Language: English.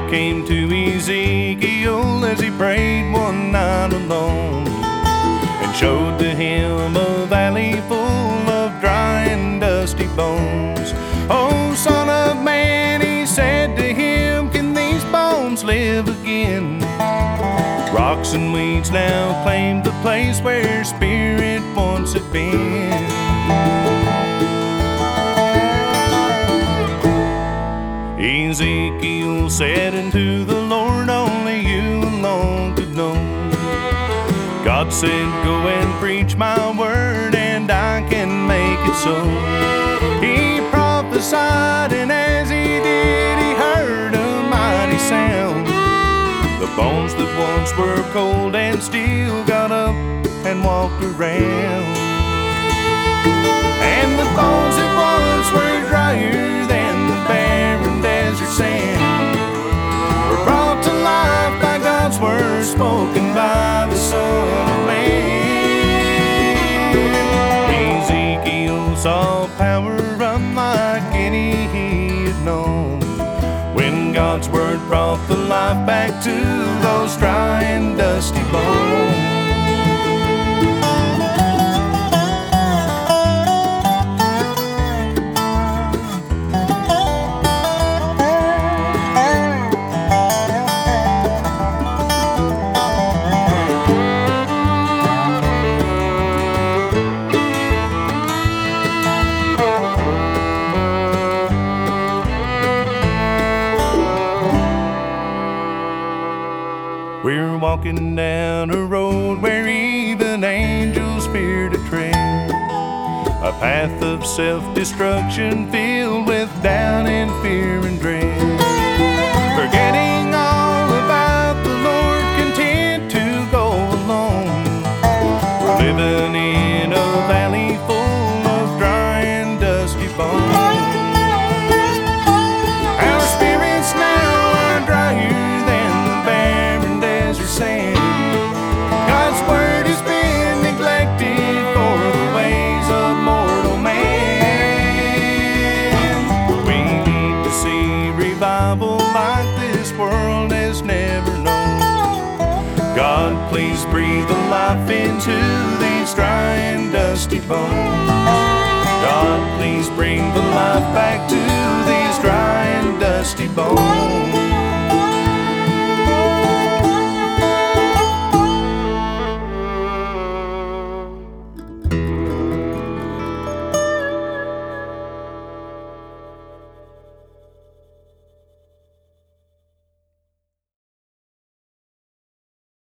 came to Ezekiel as he prayed one night alone, and showed to him a valley full of dry and dusty bones. "Oh, son of man," he said to him, "can these bones live again?" Rocks and weeds now claimed the place where spirit once had been. Ezekiel said unto the Lord, "Only you alone could know." God said, "Go and preach my word, and I can make it so." He prophesied, and as he did, he heard a mighty sound. The bones that once were cold and still got up and walked around. And the bones that once were drier than the barren desert sand were brought to life by God's word, spoken by the Son of Man. Ezekiel saw power unlike any he had known, when God's word brought the life back to those dry and dusty bones. We're walking down a road where even angels fear to tread, a path of self-destruction filled with doubt and fear and dread. Forgetting all about the Lord, content to go alone. We're living in a valley full of dry and dusty bones. Our spirits now are drier than the barren desert sand. God's word has been neglected for the ways of mortal man. We need to see revival like this world has never known. God, please breathe the life into these dry and dusty bones. God, please bring the life back to these dry and dusty bones.